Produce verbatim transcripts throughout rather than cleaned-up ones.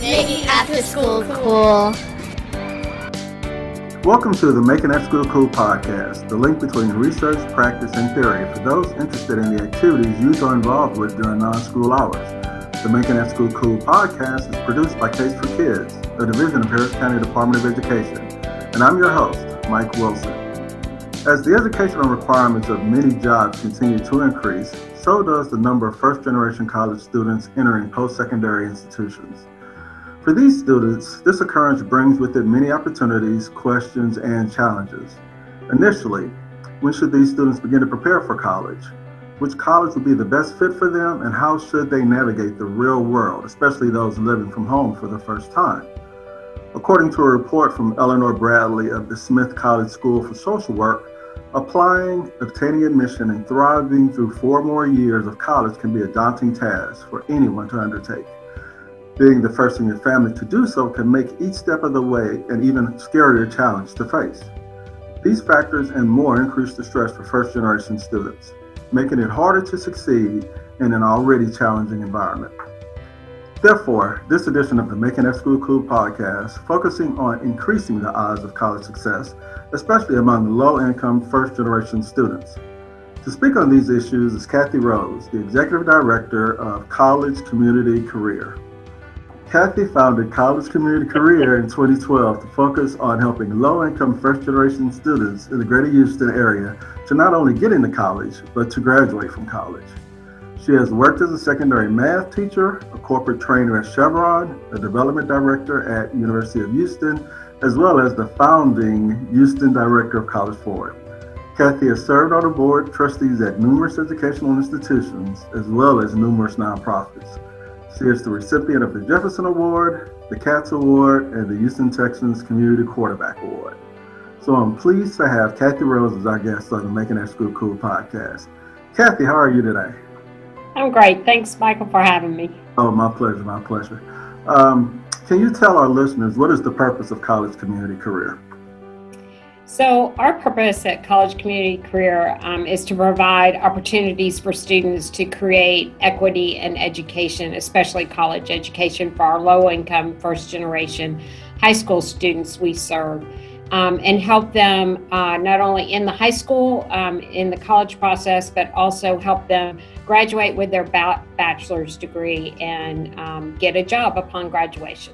Making After School Cool. Welcome to the Making After School Cool podcast, the link between research, practice, and theory for those interested in the activities youth are involved with during non-school hours. The Making After School Cool podcast is produced by Case for Kids, a division of Harris County Department of Education, and I'm your host, Mike Wilson. As the educational requirements of many jobs continue to increase, so does the number of first-generation college students entering post-secondary institutions. For these students, this occurrence brings with it many opportunities, questions, and challenges. Initially, when should these students begin to prepare for college? Which college will be the best fit for them, and how should they navigate the real world, especially those living from home for the first time? According to a report from Eleanor Bradley of the Smith College School for Social Work, applying, obtaining admission, and thriving through four more years of college can be a daunting task for anyone to undertake. Being the first in your family to do so can make each step of the way an even scarier challenge to face. These factors and more increase the stress for first-generation students, making it harder to succeed in an already challenging environment. Therefore, this edition of the Making After School Cool podcast, focusing on increasing the odds of college success, especially among low-income first-generation students. To speak on these issues is Kathy Rose, the Executive Director of College Community Career. Kathy founded College Community Career in twenty twelve to focus on helping low-income first-generation students in the greater Houston area to not only get into college, but to graduate from college. She has worked as a secondary math teacher, a corporate trainer at Chevron, a development director at University of Houston, as well as the founding Houston Director of College Forward. Kathy has served on the board of trustees at numerous educational institutions, as well as numerous nonprofits. She is the recipient of the Jefferson Award, the Katz Award, and the Houston Texans Community Quarterback Award. So I'm pleased to have Kathy Rose as our guest on the Making After School Cool podcast. Kathy, how are you today? I'm great. Thanks, Michael, for having me. Oh, my pleasure, my pleasure. Um, can you tell our listeners what is the purpose of College Community Career? So our purpose at College Community Career um, is to provide opportunities for students to create equity in education, especially college education for our low-income first-generation high school students we serve, um, and help them uh, not only in the high school, um, in the college process, but also help them graduate with their ba- bachelor's degree and um, get a job upon graduation.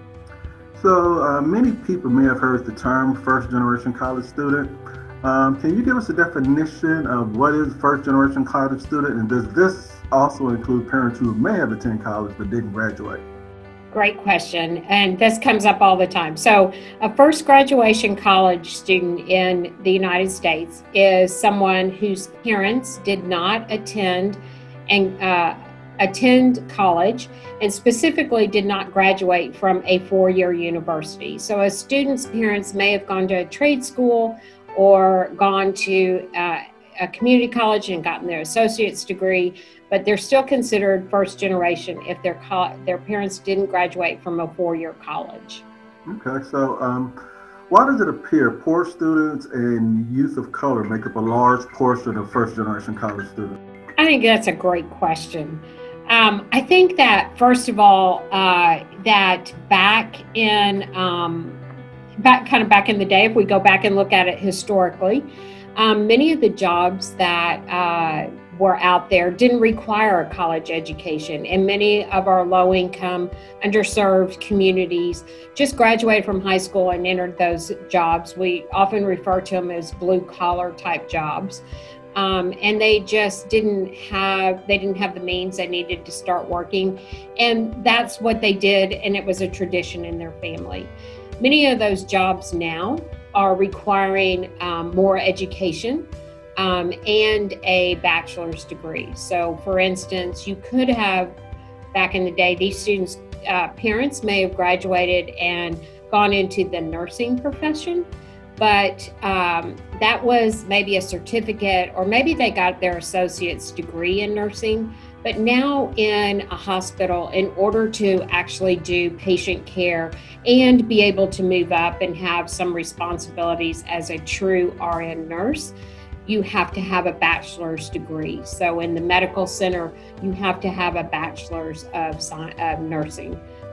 So uh, many people may have heard the term first-generation college student. Um, can you give us a definition of what is first-generation college student, and does this also include parents who may have attended college but didn't graduate? Great question, and this comes up all the time. So a first graduation college student in the United States is someone whose parents did not attend and uh, attend college, and specifically did not graduate from a four-year university. So a student's parents may have gone to a trade school or gone to uh, a community college and gotten their associate's degree, but they're still considered first generation if their co- their parents didn't graduate from a four-year college. Okay, so um, why does it appear poor students and youth of color make up a large portion of first-generation college students? I think that's a great question. Um, I think that, first of all, uh, that back in, um, back kind of back in the day, if we go back and look at it historically, um, many of the jobs that uh, were out there didn't require a college education, and many of our low-income, underserved communities just graduated from high school and entered those jobs. We often refer to them as blue-collar type jobs. Um, and they just didn't have, they didn't have the means they needed to start working. And that's what they did, and it was a tradition in their family. Many of those jobs now are requiring um, more education um, and a bachelor's degree. So for instance, you could have, back in the day, these students' uh, parents may have graduated and gone into the nursing profession, but um, that was maybe a certificate, or maybe they got their associate's degree in nursing. But now in a hospital, in order to actually do patient care and be able to move up and have some responsibilities as a true R N nurse, you have to have a bachelor's degree. So in the medical center, you have to have a bachelor's of, sci- of nursing.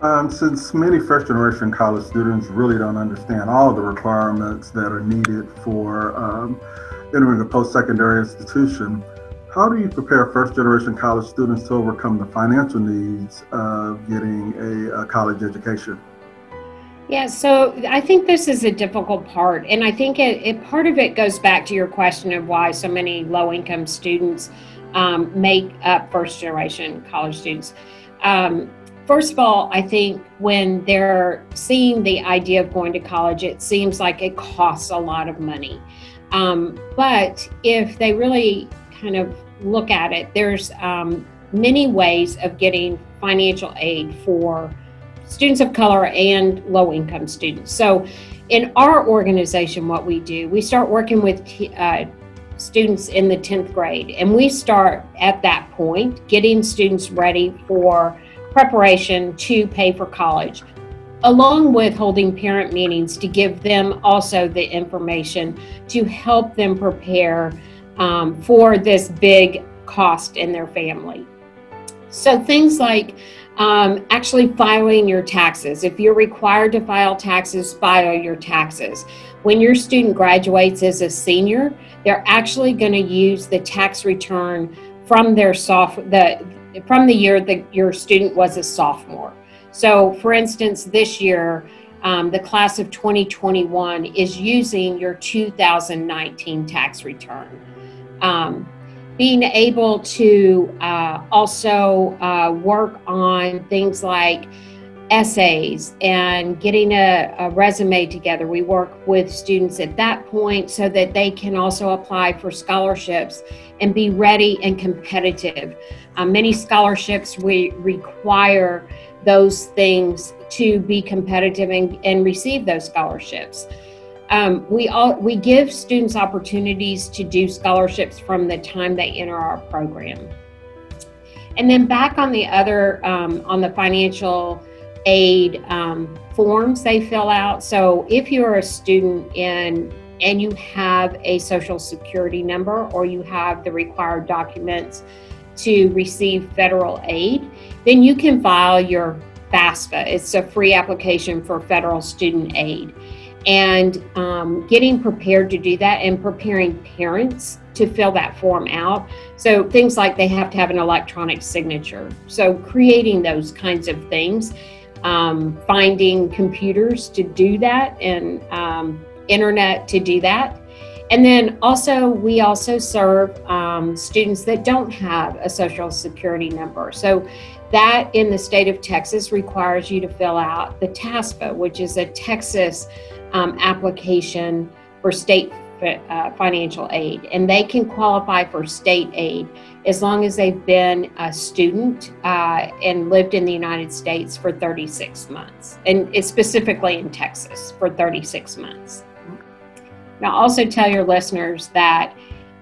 Um, since many first generation college students really don't understand all the requirements that are needed for um, entering a post-secondary institution, how do you prepare first generation college students to overcome the financial needs of getting a, a college education? Yeah, so I think this is a difficult part. And I think it, it part of it goes back to your question of why so many low income students um, make up first generation college students. Um, First of all, I think when they're seeing the idea of going to college, it seems like it costs a lot of money. Um, but if they really kind of look at it, there's um, many ways of getting financial aid for students of color and low-income students. So in our organization, what we do, we start working with t- uh, students in the tenth grade, and we start at that point getting students ready for preparation to pay for college, along with holding parent meetings to give them also the information to help them prepare um, for this big cost in their family. So things like um, actually filing your taxes. If you're required to file taxes, file your taxes. When your student graduates as a senior, they're actually going to use the tax return from their soft the from the year that your student was a sophomore. So for instance, this year, um, the class of twenty twenty-one is using your two thousand nineteen tax return. Um, being able to uh, also uh, work on things like essays and getting a, a resume together. We work with students at that point so that they can also apply for scholarships and be ready and competitive. Um, many scholarships we require those things to be competitive and, and receive those scholarships. Um, we all we give students opportunities to do scholarships from the time they enter our program. And then back on the other, um, on the financial aid um, forms they fill out. So if you're a student in and you have a social security number or you have the required documents to receive federal aid, then you can file your FAFSA. It's a free application for federal student aid. And um, getting prepared to do that and preparing parents to fill that form out. So things like they have to have an electronic signature. So creating those kinds of things, um, finding computers to do that and um, internet to do that. And then also, we also serve um, students that don't have a social security number. So that in the state of Texas requires you to fill out the TASPA, which is a Texas um, application for state uh, financial aid. And they can qualify for state aid as long as they've been a student uh, and lived in the United States for thirty-six months. And it's specifically in Texas for thirty-six months. Now, also tell your listeners that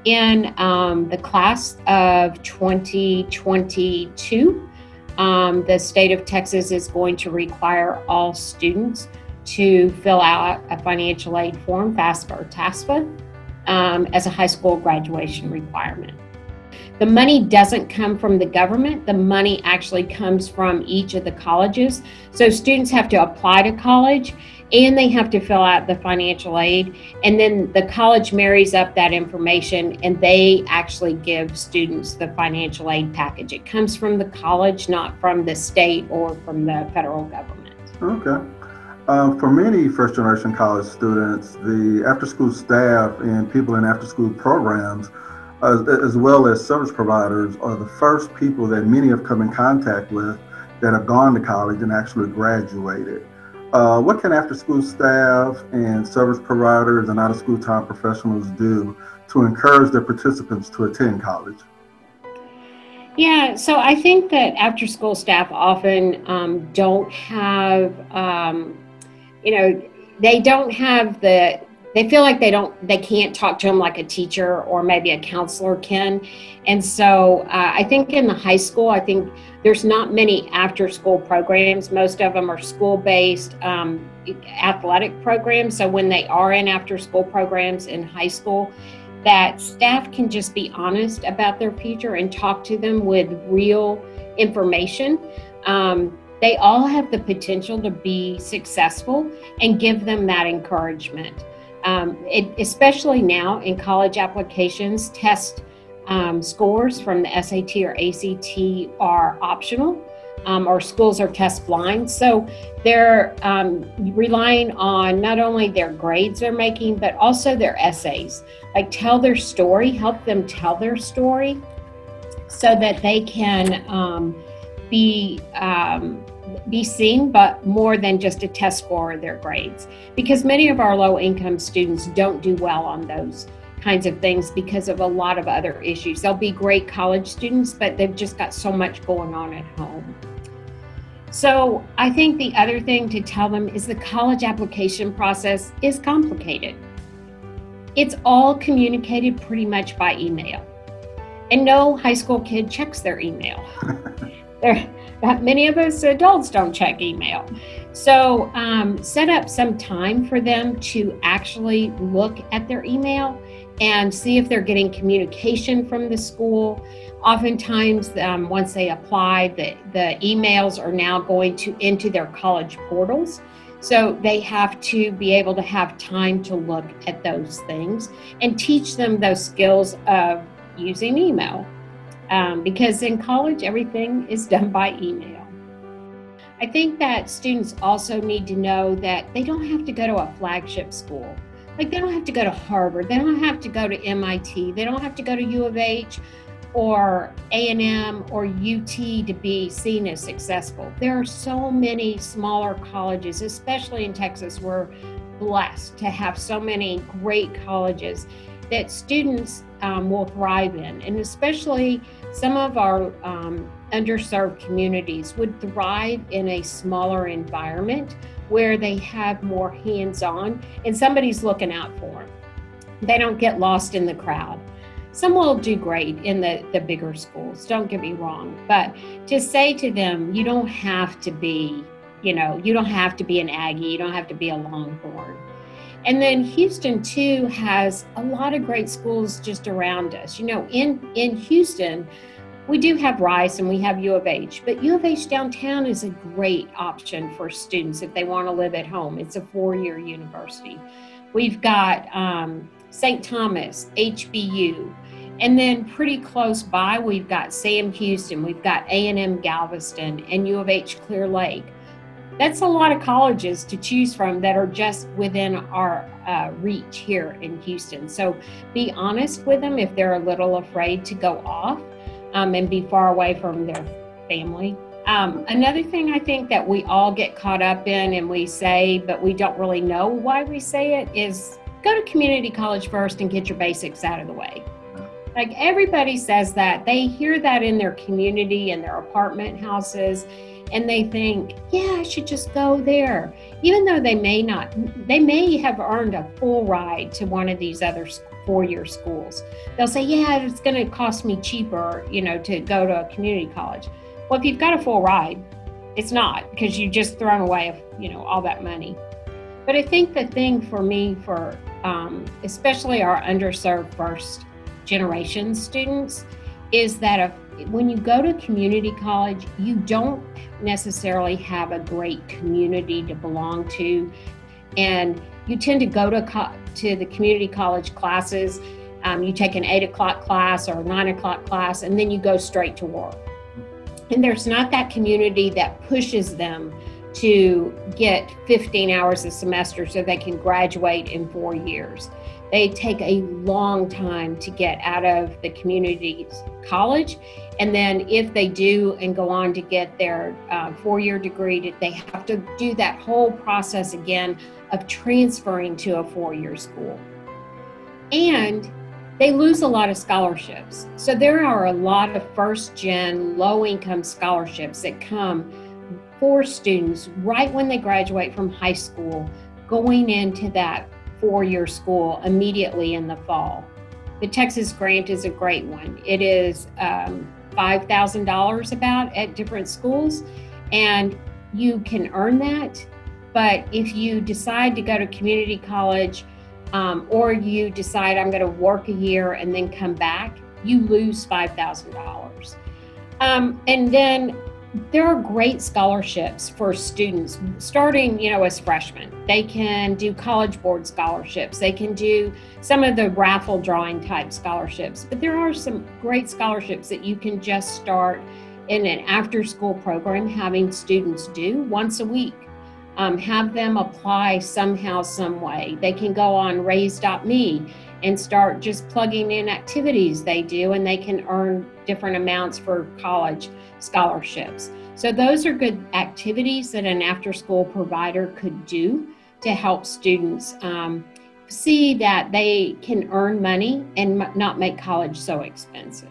in um, the class of twenty twenty-two, um, the state of Texas is going to require all students to fill out a financial aid form, FAFSA or TASPA, um, as a high school graduation requirement. The money doesn't come from the government. The money actually comes from each of the colleges. So students have to apply to college and they have to fill out the financial aid. And then the college marries up that information and they actually give students the financial aid package. It comes from the college, not from the state or from the federal government. Okay. Uh, for many first-generation college students, the after-school staff and people in after-school programs, uh, as well as service providers, are the first people that many have come in contact with that have gone to college and actually graduated. Uh, what can after-school staff and service providers and out-of-school time professionals do to encourage their participants to attend college? Yeah, so I think that after-school staff often um, don't have, um, you know, they don't have the, they feel like they don't, they can't talk to them like a teacher or maybe a counselor can. And so uh, I think in the high school, I think there's not many after-school programs. Most of them are school-based um, athletic programs. So when they are in after-school programs in high school, that staff can just be honest about their future and talk to them with real information. Um, They all have the potential to be successful, and give them that encouragement. Um, it, especially now in college applications, test um, scores from the S A T or A C T are optional, um, or schools are test blind. So they're um, relying on not only their grades they're making, but also their essays. Like, tell their story, help them tell their story so that they can um, be um, be seen, but more than just a test score or their grades. Because many of our low-income students don't do well on those kinds of things because of a lot of other issues. They'll be great college students, but they've just got so much going on at home. So I think the other thing to tell them is the college application process is complicated. It's all communicated pretty much by email. And no high school kid checks their email. There, many of us adults don't check email. So um, set up some time for them to actually look at their email and see if they're getting communication from the school. Oftentimes, um, once they apply, the, the emails are now going to into their college portals. So they have to be able to have time to look at those things and teach them those skills of using email. Um, because in college, everything is done by email. I think that students also need to know that they don't have to go to a flagship school. Like, they don't have to go to Harvard. They don't have to go to M I T. They don't have to go to U of H or A and M or U T to be seen as successful. There are so many smaller colleges, especially in Texas. We're blessed to have so many great colleges that students um, will thrive in. And especially some of our um, underserved communities would thrive in a smaller environment where they have more hands-on and somebody's looking out for them. They don't get lost in the crowd. Some will do great in the, the bigger schools, don't get me wrong, but to say to them, you don't have to be, you know, you don't have to be an Aggie, you don't have to be a Longhorn. And then Houston, too, has a lot of great schools just around us. You know, in, in Houston, we do have Rice and we have U of H, but U of H downtown is a great option for students if they want to live at home. It's a four-year university. We've got um, Saint Thomas, H B U, and then pretty close by, we've got Sam Houston, we've got A and M Galveston, and U of H Clear Lake. That's a lot of colleges to choose from that are just within our uh, reach here in Houston. So be honest with them if they're a little afraid to go off um, and be far away from their family. Um, another thing I think that we all get caught up in and we say, but we don't really know why we say it, is go to community college first and get your basics out of the way. Like, everybody says that. They hear that in their community and their apartment houses, and they think, yeah, I should just go there. Even though they may not, they may have earned a full ride to one of these other four-year schools. They'll say, yeah, it's going to cost me cheaper, you know, to go to a community college. Well, if you've got a full ride, it's not, because you just thrown away, you know, all that money. But I think the thing for me, for um, especially our underserved first generation students, is that if, when you go to community college, you don't necessarily have a great community to belong to, and you tend to go to co- to the community college classes. Um, you take an eight o'clock class or a nine o'clock class, and then you go straight to work. And there's not that community that pushes them to get fifteen hours a semester so they can graduate in four years. They take a long time to get out of the community college. And then if they do and go on to get their uh, four-year degree, they have to do that whole process again of transferring to a four-year school. And they lose a lot of scholarships. So there are a lot of first-gen, low-income scholarships that come for students right when they graduate from high school, going into that four-year school immediately in the fall. The Texas Grant is a great one. It is um, five thousand dollars about at different schools, and you can earn that. But if you decide to go to community college, um, or you decide I'm going to work a year and then come back, you lose five thousand dollars. Um, and then there are great scholarships for students starting, you know, as freshmen. They can do College Board scholarships. They can do some of the raffle drawing type scholarships. But there are some great scholarships that you can just start in an after-school program, having students do once a week. Um, have them apply somehow, some way. They can go on raise dot me and start just plugging in activities they do, and they can earn different amounts for college scholarships. So those are good activities that an after-school provider could do to help students um, see that they can earn money and m- not make college so expensive.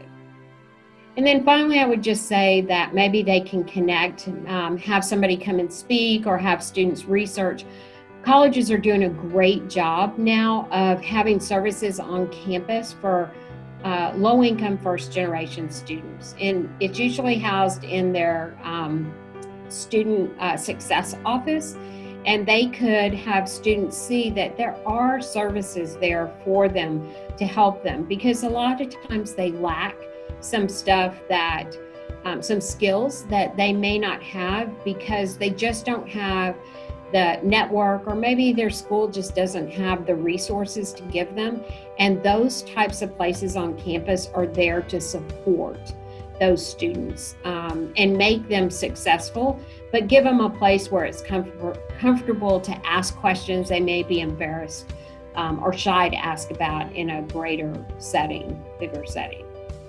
And then finally, I would just say that maybe they can connect, um, have somebody come and speak, or have students research. Colleges are doing a great job now of having services on campus for uh, low-income first-generation students. And it's usually housed in their um, student uh, success office. And they could have students see that there are services there for them to help them, because a lot of times they lack some stuff that, um, some skills that they may not have because they just don't have the network, or maybe their school just doesn't have the resources to give them. And those types of places on campus are there to support those students um, and make them successful, but give them a place where it's comfort- comfortable to ask questions they may be embarrassed um, or shy to ask about in a greater setting, bigger setting.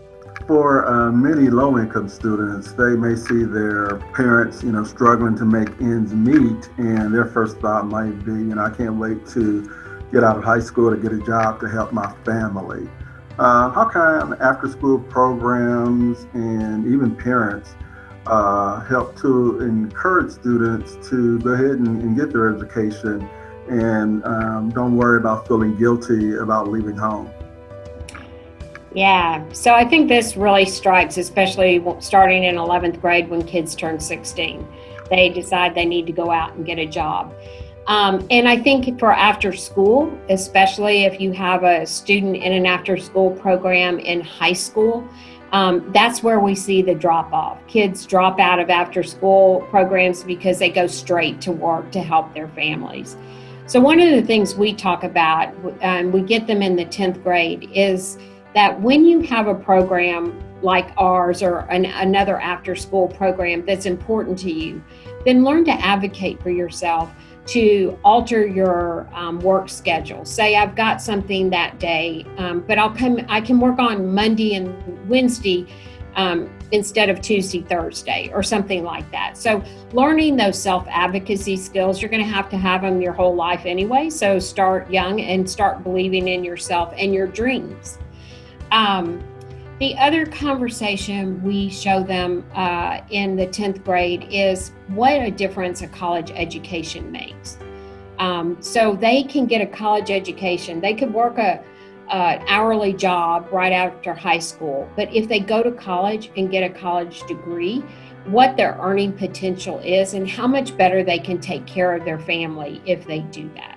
For uh, many low-income students, they may see their parents, you know, struggling to make ends meet, and their first thought might be, you know, I can't wait to get out of high school to get a job to help my family. Uh, how can after-school programs and even parents uh, help to encourage students to go ahead and, and get their education and um, don't worry about feeling guilty about leaving home? Yeah, so I think this really strikes, especially starting in eleventh grade when kids turn sixteen. They decide they need to go out and get a job. Um, and I think for after school, especially if you have a student in an after school program in high school, um, that's where we see the drop off. Kids drop out of after school programs because they go straight to work to help their families. So one of the things we talk about, and um, we get them in the tenth grade, is that when you have a program like ours or an, another after school program that's important to you, then learn to advocate for yourself to alter your um, work schedule. Say I've got something that day, um, but I'll come, I can work on Monday and Wednesday um, instead of Tuesday, Thursday, or something like that. So learning those self-advocacy skills, you're gonna have to have them your whole life anyway. So start young and start believing in yourself and your dreams. Um, the other conversation we show them uh, in the tenth grade is what a difference a college education makes. Um, so they can get a college education. They could work a, a hourly job right after high school, but if they go to college and get a college degree, what their earning potential is and how much better they can take care of their family if they do that.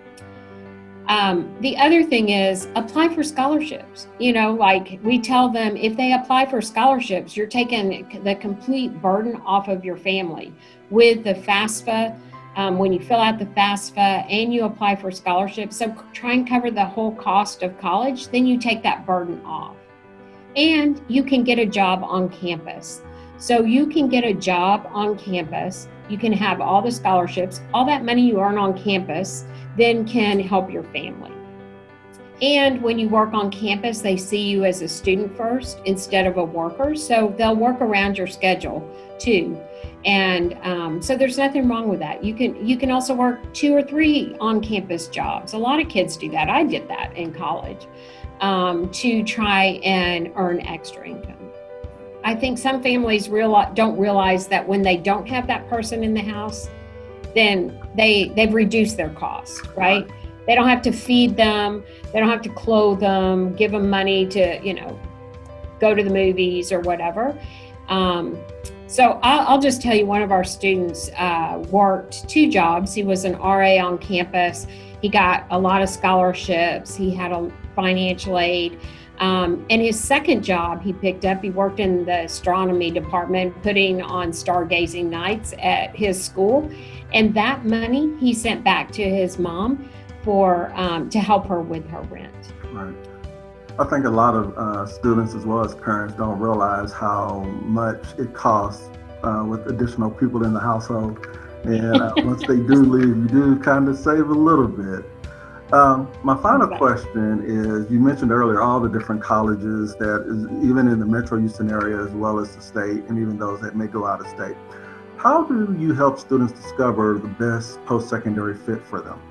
Um, the other thing is apply for scholarships. You know, like we tell them, if they apply for scholarships, you're taking the complete burden off of your family. With the FAFSA, um, when you fill out the FAFSA and you apply for scholarships, so try and cover the whole cost of college, then you take that burden off. And you can get a job on campus. So you can get a job on campus, you can have all the scholarships, all that money you earn on campus then can help your family. And when you work on campus, they see you as a student first instead of a worker, so they'll work around your schedule too. And um, so there's nothing wrong with that. You can you can also work two or three on-campus jobs. A lot of kids do that. I did that in college um, to try and earn extra income. I think some families realize, don't realize that when they don't have that person in the house, then they, they've reduced their costs, right? They don't have to feed them. They don't have to clothe them, give them money to, you know, go to the movies or whatever. Um, so I'll, I'll just tell you, one of our students uh, worked two jobs. He was an R A on campus. He got a lot of scholarships. He had a financial aid. Um, and his second job he picked up, he worked in the astronomy department, putting on stargazing nights at his school. And that money he sent back to his mom for um, to help her with her rent. Right. I think a lot of uh, students as well as parents don't realize how much it costs uh, with additional people in the household. And uh, once they do leave, you do kind of save a little bit. Um, my final question is, you mentioned earlier all the different colleges that is even in the Metro Houston area as well as the state and even those that may go out of state. How do you help students discover the best post-secondary fit for them?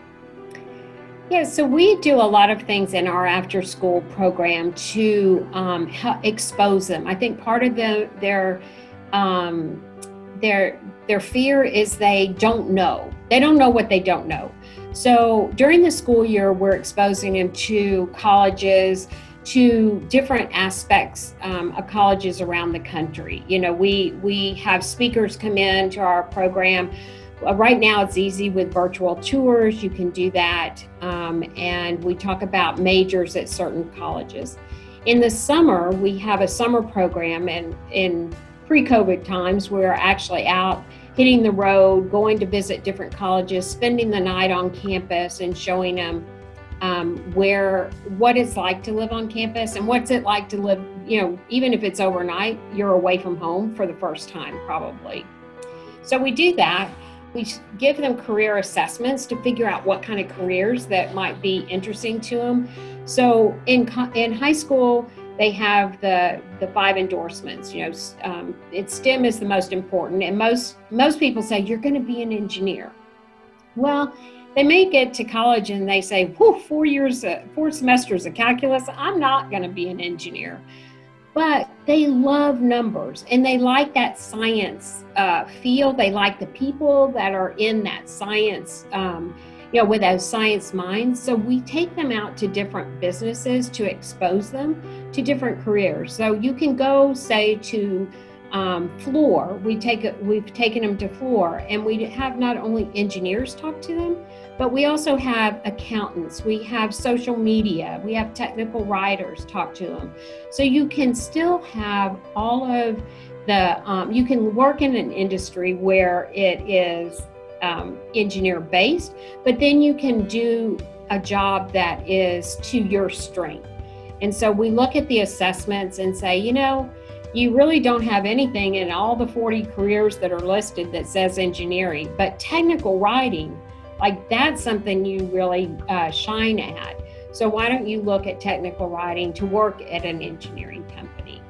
Yeah, so we do a lot of things in our after-school program to um, help expose them. I think part of the, their um, their their fear is they don't know. They don't know what they don't know. So during the school year, we're exposing them to colleges, to different aspects um, of colleges around the country. You know, we we have speakers come in to our program. Uh, right now, it's easy with virtual tours. You can do that. Um, and we talk about majors at certain colleges. In the summer, we have a summer program. And in pre-COVID times, we're actually out hitting the road, going to visit different colleges, spending the night on campus and showing them um, where, what it's like to live on campus and what's it like to live, you know, even if it's overnight, you're away from home for the first time, probably. So we do that. We give them career assessments to figure out what kind of careers that might be interesting to them. So in in high school, they have the the five endorsements. You know, um, it's STEM is the most important, and most most people say you're going to be an engineer. Well, they may get to college and they say, "Whew, four years, uh, four semesters of calculus. I'm not going to be an engineer." But they love numbers and they like that science uh, field. They like the people that are in that science, um, you know, with those science minds. So we take them out to different businesses to expose them to different careers. So you can go, say, to um, Fluor. We take it, we've taken them to Fluor, and we have not only engineers talk to them, but we also have accountants, we have social media, we have technical writers talk to them. So you can still have all of the, um, you can work in an industry where it is um, engineer based, but then you can do a job that is to your strength. And so we look at the assessments and say, you know, you really don't have anything in all the forty careers that are listed that says engineering, but technical writing, like that's something you really uh, shine at. So why don't you look at technical writing to work at an engineering company?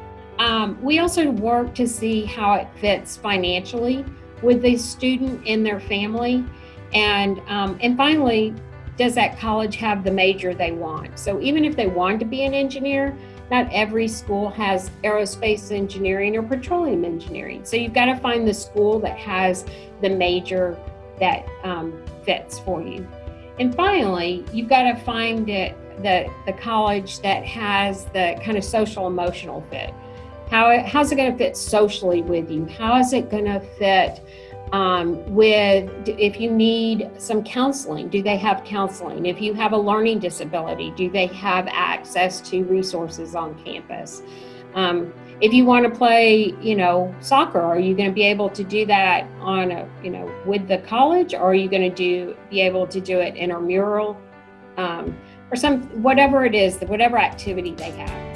Um, we also work to see how it fits financially with the student and their family. And, um, and finally, does that college have the major they want? So even if they want to be an engineer, not every school has aerospace engineering or petroleum engineering. So you've got to find the school that has the major that um, fits for you. And finally, you've got to find it, the, the college that has the kind of social emotional fit. How, how's it going to fit socially with you? How is it going to fit um, with, if you need some counseling, do they have counseling? If you have a learning disability, do they have access to resources on campus? Um, if you want to play, you know, soccer, are you going to be able to do that on a, you know, with the college, or are you going to do, be able to do it intramural, um, or some, whatever it is, whatever activity they have.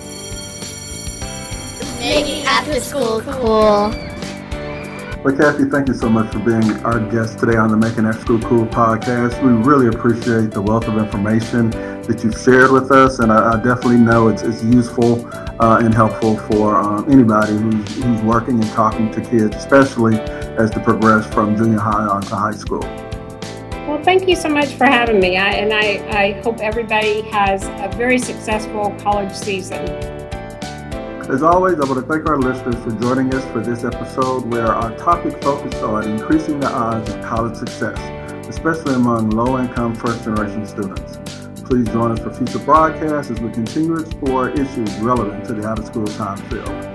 Making after school cool. Well, Kathy, thank you so much for being our guest today on the Making After School Cool podcast. We really appreciate the wealth of information that you've shared with us, and I, I definitely know it's, it's useful uh, and helpful for um, anybody who's, who's working and talking to kids, especially as they progress from junior high on to high school. Well, thank you so much for having me, I, and I, I hope everybody has a very successful college season. As always, I want to thank our listeners for joining us for this episode where our topic focused on increasing the odds of college success, especially among low-income first-generation students. Please join us for future broadcasts as we continue to explore issues relevant to the out-of-school time field.